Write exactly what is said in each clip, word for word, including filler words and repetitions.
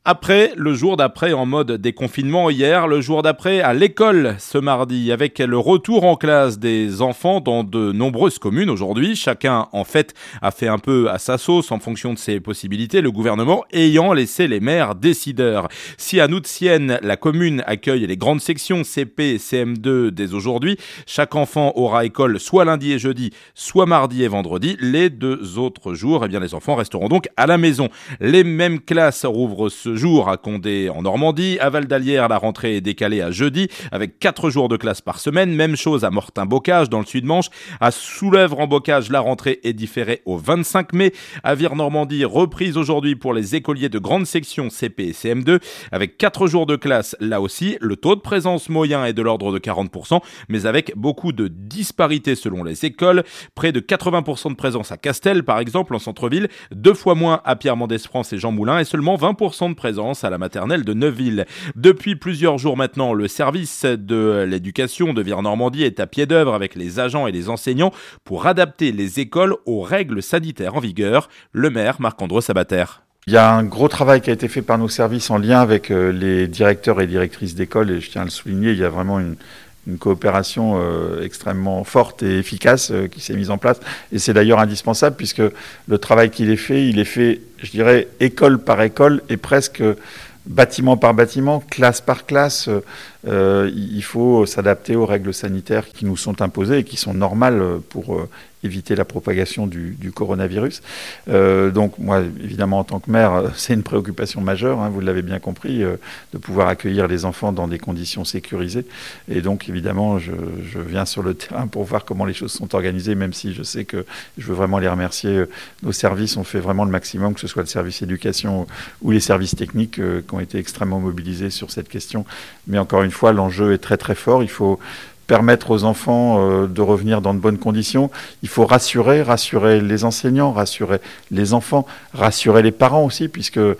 Après, le jour d'après en mode déconfinement hier, le jour d'après à l'école ce mardi, avec le retour en classe des enfants dans de nombreuses communes aujourd'hui. Chacun, en fait, a fait un peu à sa sauce en fonction de ses possibilités, le gouvernement ayant laissé les maires décideurs. Si à Noutienne, la commune accueille les grandes sections C P et C M deux dès aujourd'hui, chaque enfant aura école soit lundi et jeudi, soit mardi et vendredi. Les deux autres jours, eh bien, les enfants resteront donc à la maison. Les mêmes classes rouvrent ce jour à Condé en Normandie. À Val-d'Alière, la rentrée est décalée à jeudi avec quatre jours de classe par semaine. Même chose à Mortain-Bocage dans le Sud-Manche. À Soulèvre-en-Bocage, la rentrée est différée au vingt-cinq mai. À Vire-Normandie, reprise aujourd'hui pour les écoliers de grande section C P et C M deux avec quatre jours de classe là aussi. Le taux de présence moyen est de l'ordre de quarante pour cent, mais avec beaucoup de disparités selon les écoles. Près de quatre-vingts pour cent de présence à Castel, par exemple, en centre-ville, deux fois moins à Pierre-Mendès-France et Jean Moulin et seulement vingt pour cent de présence à la maternelle de Neuville. Depuis plusieurs jours maintenant, le service de l'éducation de Vire-Normandie est à pied d'œuvre avec les agents et les enseignants pour adapter les écoles aux règles sanitaires en vigueur. Le maire, Marc-André Sabater. Il y a un gros travail qui a été fait par nos services en lien avec les directeurs et directrices d'école, et je tiens à le souligner, il y a vraiment une une coopération euh, extrêmement forte et efficace euh, qui s'est mise en place. Et c'est d'ailleurs indispensable puisque le travail qu'il est fait, il est fait, je dirais, école par école et presque bâtiment par bâtiment, classe par classe. Euh, il faut s'adapter aux règles sanitaires qui nous sont imposées et qui sont normales pour euh, éviter la propagation du, du coronavirus. Euh, donc moi, évidemment, en tant que maire, c'est une préoccupation majeure, hein, vous l'avez bien compris, euh, de pouvoir accueillir les enfants dans des conditions sécurisées. Et donc, évidemment, je, je viens sur le terrain pour voir comment les choses sont organisées, même si je sais que je veux vraiment les remercier. Nos services ont fait vraiment le maximum, que ce soit le service éducation ou les services techniques euh, qui ont été extrêmement mobilisés sur cette question. Mais encore une fois, l'enjeu est très très fort. Il faut permettre aux enfants euh, de revenir dans de bonnes conditions. Il faut rassurer, rassurer les enseignants, rassurer les enfants, rassurer les parents aussi, puisque euh,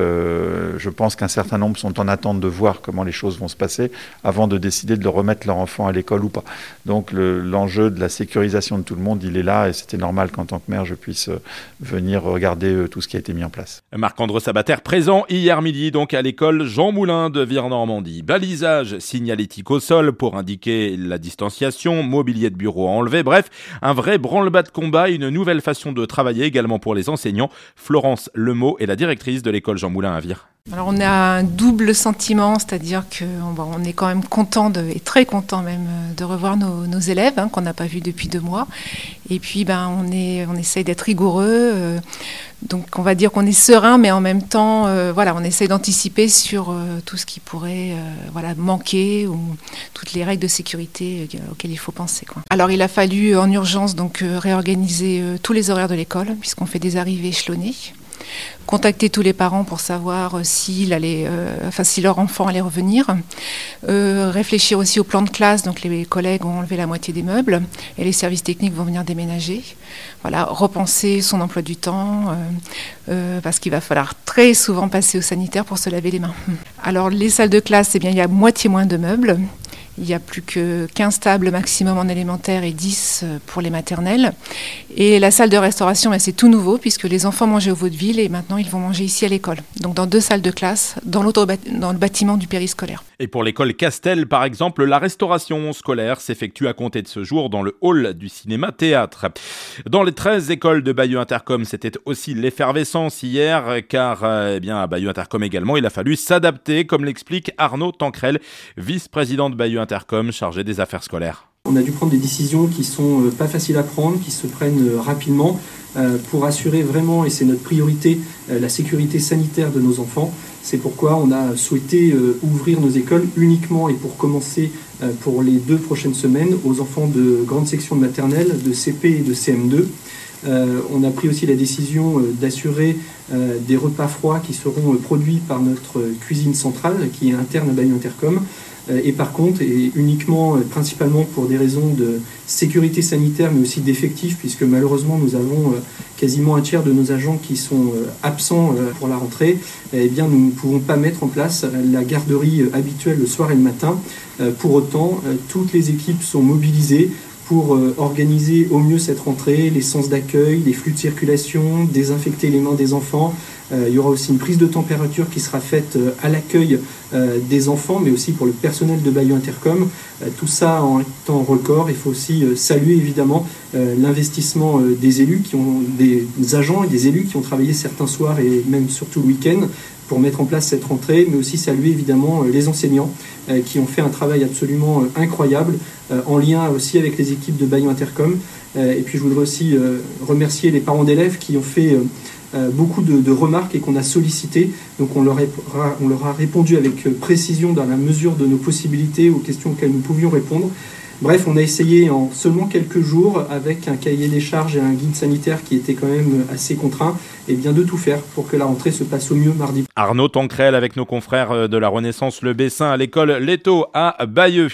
je pense qu'un certain nombre sont en attente de voir comment les choses vont se passer avant de décider de leur remettre leur enfant à l'école ou pas. Donc le, l'enjeu de la sécurisation de tout le monde, il est là, et c'était normal qu'en tant que maire, je puisse euh, venir regarder euh, tout ce qui a été mis en place. Marc-André Sabater, présent hier midi donc à l'école Jean Moulin de Vire-Normandie. Balisage signalétique au sol pour indiquer la distanciation, mobilier de bureau à enlever, bref, un vrai branle-bas de combat, une nouvelle façon de travailler également pour les enseignants. Florence Lemot est la directrice de l'école Jean Moulin à Vire. Alors on a un double sentiment, c'est-à-dire qu'on on est quand même content, de, et très content même, de revoir nos, nos élèves hein, qu'on n'a pas vus depuis deux mois. Et puis ben, on, est, on essaye d'être rigoureux, euh, donc on va dire qu'on est serein, mais en même temps, euh, voilà, on essaye d'anticiper sur euh, tout ce qui pourrait euh, voilà, manquer ou toutes les règles de sécurité euh, auxquelles il faut penser, quoi. Alors il a fallu en urgence donc euh, réorganiser euh, tous les horaires de l'école, puisqu'on fait des arrivées échelonnées. Contacter tous les parents pour savoir s'il allait, euh, enfin, si leur enfant allait revenir. Euh, réfléchir aussi au plan de classe. Donc les collègues ont enlevé la moitié des meubles et les services techniques vont venir déménager. Voilà, repenser son emploi du temps euh, euh, parce qu'il va falloir très souvent passer au sanitaire pour se laver les mains. Alors les salles de classe, eh bien, il y a moitié moins de meubles. Il n'y a plus que quinze tables maximum en élémentaire et dix pour les maternelles. Et la salle de restauration, ben, c'est tout nouveau puisque les enfants mangeaient au vaudeville et maintenant ils vont manger ici à l'école. Donc dans deux salles de classe, dans, l'autre bat- dans le bâtiment du périscolaire. Et pour l'école Castel, par exemple, la restauration scolaire s'effectue à compter de ce jour dans le hall du cinéma-théâtre. Dans les treize écoles de Bayeux Intercom, c'était aussi l'effervescence hier, car eh bien, à Bayeux Intercom également, il a fallu s'adapter, comme l'explique Arnaud Tancrel, vice-président de Bayeux Intercom, chargé des affaires scolaires. On a dû prendre des décisions qui sont euh, pas faciles à prendre, qui se prennent euh, rapidement euh, pour assurer vraiment, et c'est notre priorité, euh, la sécurité sanitaire de nos enfants. C'est pourquoi on a souhaité euh, ouvrir nos écoles uniquement et pour commencer euh, pour les deux prochaines semaines aux enfants de grande section de maternelle, de C P et de C M deux. Euh, on a pris aussi la décision euh, d'assurer euh, des repas froids qui seront euh, produits par notre euh, cuisine centrale qui est interne à Bayeux Intercom. Et par contre, et uniquement, principalement pour des raisons de sécurité sanitaire, mais aussi d'effectifs, puisque malheureusement nous avons quasiment un tiers de nos agents qui sont absents pour la rentrée, eh bien nous ne pouvons pas mettre en place la garderie habituelle le soir et le matin. Pour autant, toutes les équipes sont mobilisées pour organiser au mieux cette rentrée, les sens d'accueil, les flux de circulation, désinfecter les mains des enfants, Euh, il y aura aussi une prise de température qui sera faite euh, à l'accueil euh, des enfants, mais aussi pour le personnel de Bayeux Intercom. Euh, tout ça en temps record. Il faut aussi euh, saluer évidemment euh, l'investissement euh, des élus, qui ont, des agents et des élus qui ont travaillé certains soirs et même surtout le week-end pour mettre en place cette rentrée, mais aussi saluer évidemment euh, les enseignants euh, qui ont fait un travail absolument euh, incroyable, euh, en lien aussi avec les équipes de Bayeux Intercom. Euh, et puis je voudrais aussi euh, remercier les parents d'élèves qui ont fait euh, euh, beaucoup de, de remarques et qu'on a sollicitées. Donc on leur, a, on leur a répondu avec précision dans la mesure de nos possibilités aux questions auxquelles nous pouvions répondre. Bref, on a essayé en seulement quelques jours, avec un cahier des charges et un guide sanitaire qui était quand même assez contraint, et bien de tout faire pour que la rentrée se passe au mieux mardi. Arnaud Tancrel avec nos confrères de la Renaissance Le Bessin à l'école Leto à Bayeux.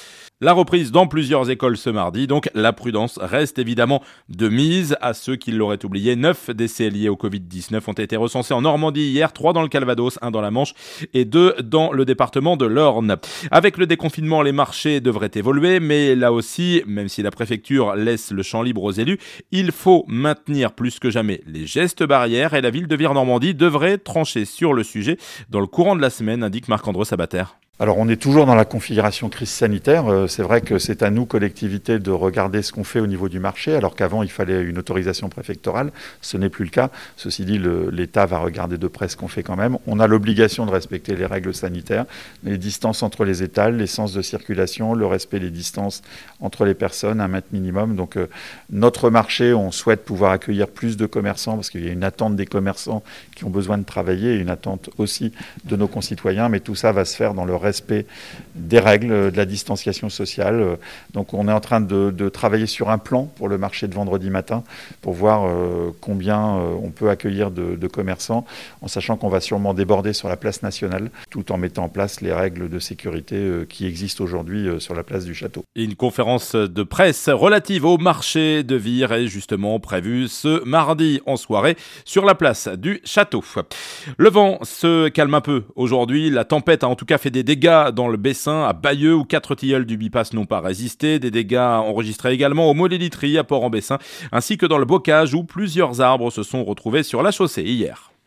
La reprise dans plusieurs écoles ce mardi, donc la prudence reste évidemment de mise. À ceux qui l'auraient oublié, neuf décès liés au covid dix-neuf ont été recensés en Normandie hier, trois dans le Calvados, un dans la Manche et deux dans le département de l'Orne. Avec le déconfinement, les marchés devraient évoluer, mais là aussi, même si la préfecture laisse le champ libre aux élus, il faut maintenir plus que jamais les gestes barrières et la ville de Vire-Normandie devrait trancher sur le sujet dans le courant de la semaine, indique Marc-André Sabater. Alors on est toujours dans la configuration crise sanitaire. C'est vrai que c'est à nous, collectivités, de regarder ce qu'on fait au niveau du marché, alors qu'avant il fallait une autorisation préfectorale. Ce n'est plus le cas. Ceci dit, le, l'État va regarder de près ce qu'on fait quand même. On a l'obligation de respecter les règles sanitaires, les distances entre les étals, les sens de circulation, le respect des distances entre les personnes, un mètre minimum. Donc euh, notre marché, on souhaite pouvoir accueillir plus de commerçants parce qu'il y a une attente des commerçants qui ont besoin de travailler et une attente aussi de nos concitoyens. Mais tout ça va se faire dans le respect des règles, de la distanciation sociale. Donc on est en train de, de travailler sur un plan pour le marché de vendredi matin pour voir euh, combien euh, on peut accueillir de, de commerçants, en sachant qu'on va sûrement déborder sur la place nationale, tout en mettant en place les règles de sécurité euh, qui existent aujourd'hui euh, sur la place du Château. Et une conférence de presse relative au marché de Vire est justement prévue ce mardi en soirée sur la place du Château. Le vent se calme un peu aujourd'hui. La tempête a en tout cas fait des dégâts dans le Bessin, à Bayeux, où quatre tilleuls du Bipass n'ont pas résisté. Des dégâts enregistrés également au Moléliterie, à Port-en-Bessin, ainsi que dans le Bocage, où plusieurs arbres se sont retrouvés sur la chaussée hier.